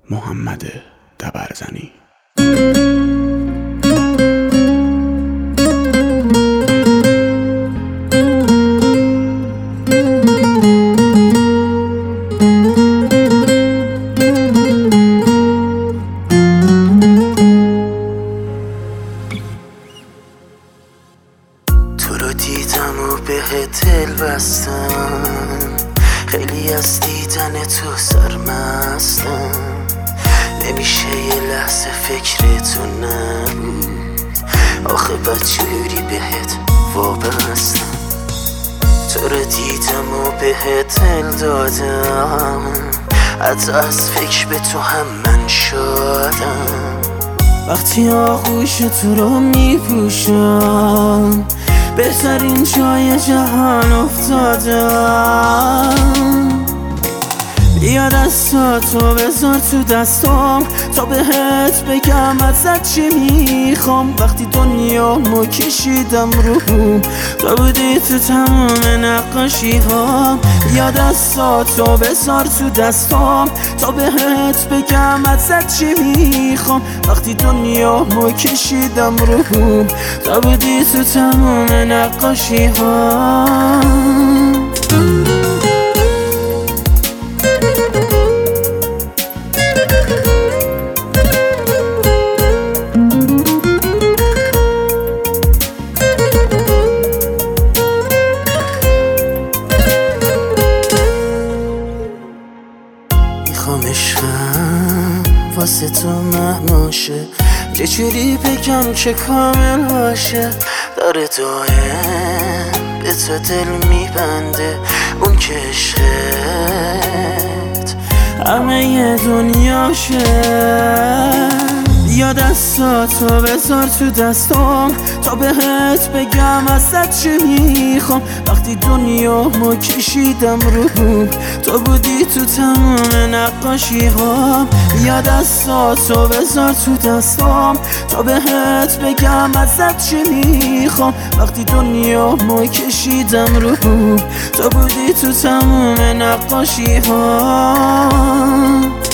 محمد دبرزنی. تو رو دیدم و بهت دل بستم، خیلی از دیدن تو سرمستم. نمیشه یه لحظه فکر تو نبود، آخه بدجوری بهت وابستم. تو رو دیدم و بهت دل دادم، حتی از فکر به تو هم من شدم. وقتی آغوش تو رو میپوشم، بهترین جای جهان افتادم. بیا دستاتو بذار تو دستام تا بهت بگم ازت چی میخوام. وقتی دنیامو کشیدم روم، تو بودی تو تمام نقاشی ها. بیا دستاتو بذار تو دستام تا بهت بگم ازت چی میخوام. وقتی دنیامو کشیدم روم، تو بودی تو تمام نقاشی ها. میخوام عشقم واسه تو مهماشه، چجوری بگم که کامل باشه. داره دائم به تو دل میبنده، اون که عشقت همه ی دنیاشه. بیا دستاتو بذار تو دستام تا بهت بگم ازت چی میخوام. وقتی دنیامو کشیدم روم، تو بودی تو تمام نقاشی ها. بیا دستاتو بذار تو دستام تا بهت بگم ازت چی میخوام. وقتی دنیامو کشیدم روم، تو بودی تو تمام نقاشی ها.